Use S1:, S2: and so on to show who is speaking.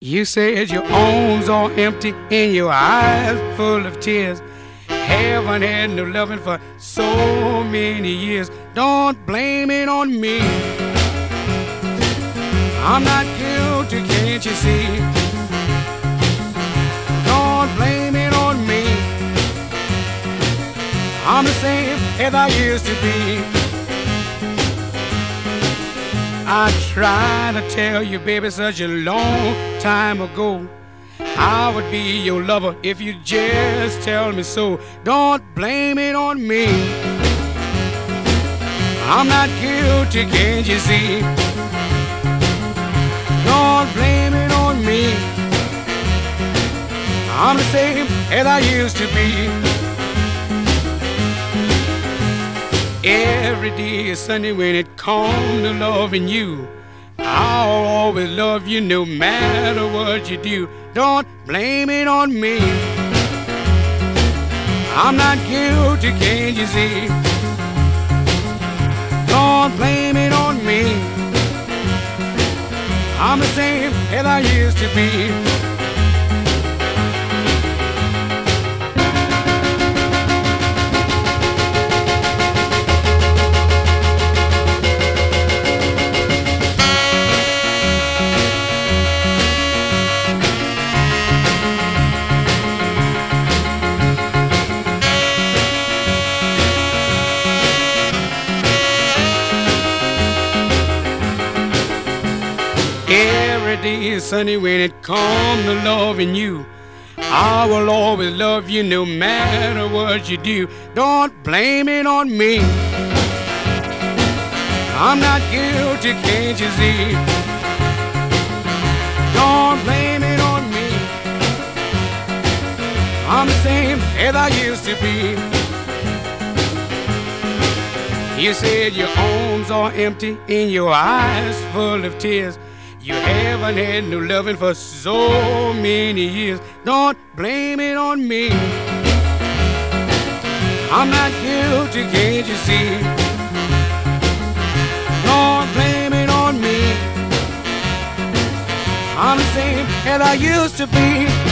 S1: You said your arms are empty and your eyes full of tears. Haven't had no loving for so many years. Don't blame it on me. I'm not guilty, can't you see? Don't blame it on me. I'm the same as I used to be. I tried to tell you, baby, such a long time ago, I would be your lover if you just tell me so. Don't blame it on me. I'm not guilty, can't you see? Don't blame it on me. I'm the same as I used to be. Every day is Sunday when it comes to loving you. I'll always love you no matter what you do. Don't blame it on me. I'm not guilty, can't you see? Don't blame it on me. I'm the same as I used to be. Every day is sunny when it comes to loving you. I will always love you no matter what you do. Don't blame it on me. I'm not guilty, can't you see? Don't blame it on me. I'm the same as I used to be. You said your arms are empty and your eyes full of tears. You haven't had no loving for so many years. Don't blame it on me. I'm not guilty, can't you see? Don't blame it on me. I'm the same as I used to be.